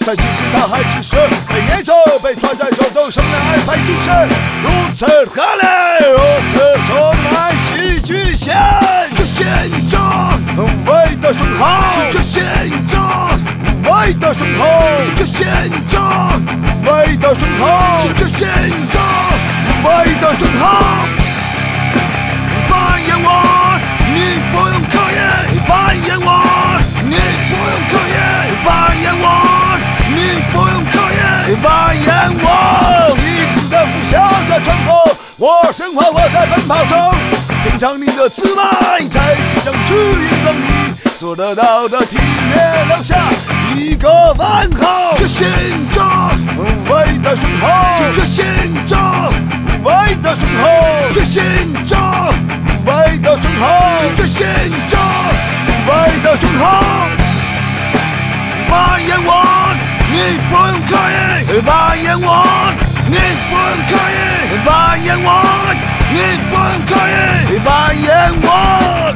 才新鲜，他还只是被捏着，被抓在手中，生来安排精神，如此合理，如此充满戏剧性，这现着无谓的损耗，这现着无谓的损耗，这现着无谓的损耗，这现着无谓的损耗。扮演我，你不用刻意扮演我，你不用刻意扮演我，你不用刻意扮演我。一直在呼啸着穿过我生活，我在奔跑中品尝你的滋味，才即将指引着你所得到的体面，留下一个问号。这现着无谓的损耗，这现着无谓的损耗，这现着无谓的损耗，这现着无谓的损耗。扮演我，你不用刻意扮演我，你不用刻意扮演我，你不用刻意扮演我。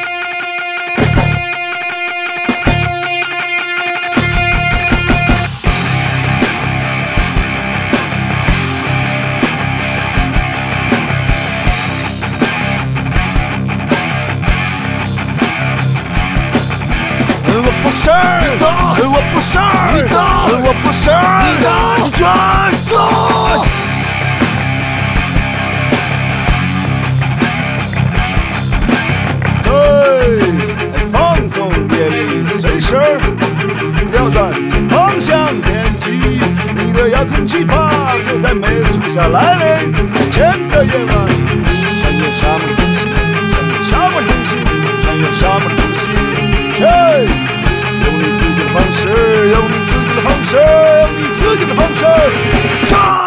我不是你的，我不是你的，我不是你的抉择。在放纵夜里，随时调转方向点击你的遥控器吧，就在每初夏来临前的夜晚，穿越沙漠的缝隙，穿越沙漠的缝隙，穿越沙漠的缝隙。用你自己的方式，用你自己的方式，用你自己的方式，唱。